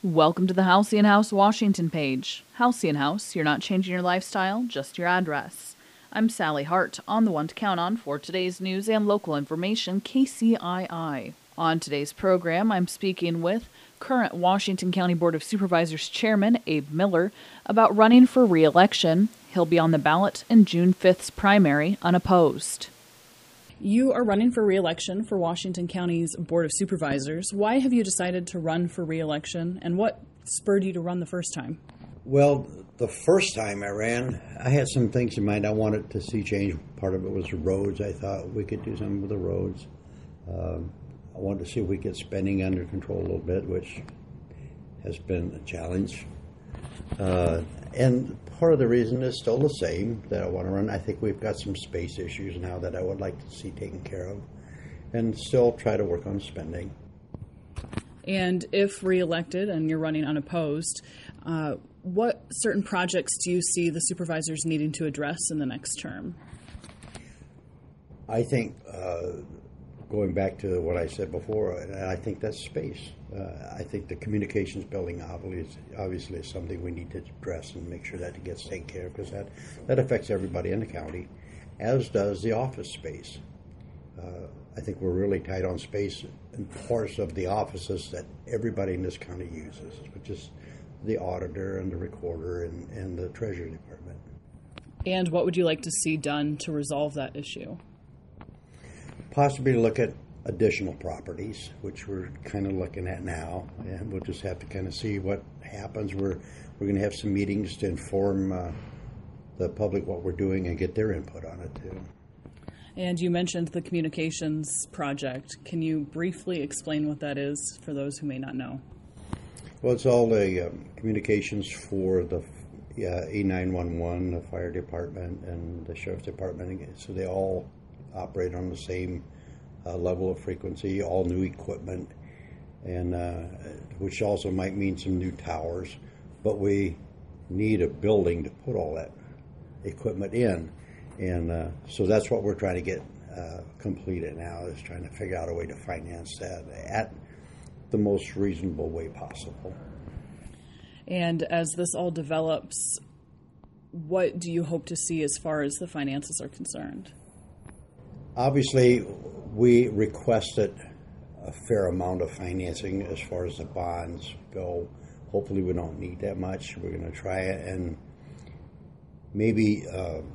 Welcome to the Halcyon House Washington page. Halcyon House, you're not changing your lifestyle, just your address. I'm Sally Hart, on the one to count on for today's news and local information, KCII. On today's program, I'm speaking with current Washington County Board of Supervisors Chairman Abe Miller about running for re-election. He'll be on the ballot in June 5th's primary, unopposed. You are running for re-election for Washington County's Board of Supervisors. Why have you decided to run for re-election, and what spurred you to run the first time? Well, the first time I ran, I had some things in mind I wanted to see change. Part of it was the roads. I thought we could do something with the roads. I wanted to see if we get spending under control a little bit, which has been a challenge. And part of the reason is still the same, that I want to run. I think we've got some space issues now that I would like to see taken care of, and still try to work on spending. And if reelected and you're running unopposed, what certain projects do you see the supervisors needing to address in the next term? I think, going back to what I said before, I think that's space. I think the communications building obviously is something we need to address and make sure that it gets taken care of, because that affects everybody in the county, as does the office space. I think we're really tight on space in parts of the offices that everybody in this county uses, which is the auditor and the recorder and the treasury department. And what would you like to see done to resolve that issue? Possibly look at additional properties, which we're kind of looking at now, and we'll just have to kind of see what happens. We're going to have some meetings to inform the public what we're doing and get their input on it too. And you mentioned the communications project. Can you briefly explain what that is for those who may not know? Well, it's all the communications for the E911, the fire department, and the sheriff's department, so they all operate on the same level of frequency, all new equipment, and which also might mean some new towers, but we need a building to put all that equipment in, and so that's what we're trying to get completed now, is trying to figure out a way to finance that at the most reasonable way possible. And as this all develops, what do you hope to see as far as the finances are concerned? Obviously, we requested a fair amount of financing as far as the bonds go. Hopefully we don't need that much. We're going to try it, and maybe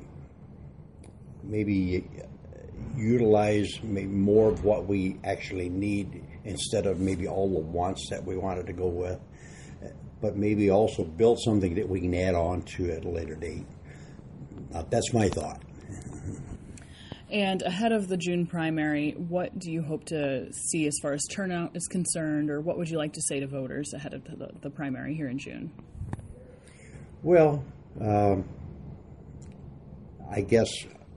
utilize more of what we actually need instead of maybe all the wants that we wanted to go with, but maybe also build something that we can add on to at a later date. That's my thought. And ahead of the June primary, what do you hope to see as far as turnout is concerned, or what would you like to say to voters ahead of the primary here in June? Well, I guess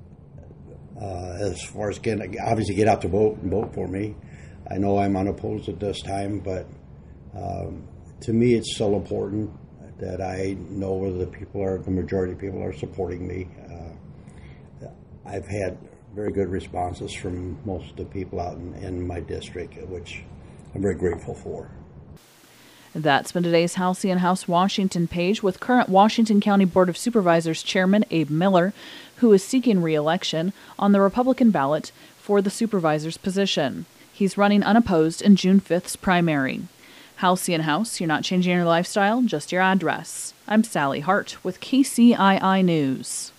as far as get out to vote and vote for me. I know I'm unopposed at this time, but to me it's still important that I know whether the majority of people are supporting me. I've had very good responses from most of the people out in my district, which I'm very grateful for. That's been today's Halcyon House Washington page with current Washington County Board of Supervisors Chairman Abe Miller, who is seeking re-election on the Republican ballot for the supervisor's position. He's running unopposed in June 5th's primary. Halcyon House, you're not changing your lifestyle, just your address. I'm Sally Hart with KCII News.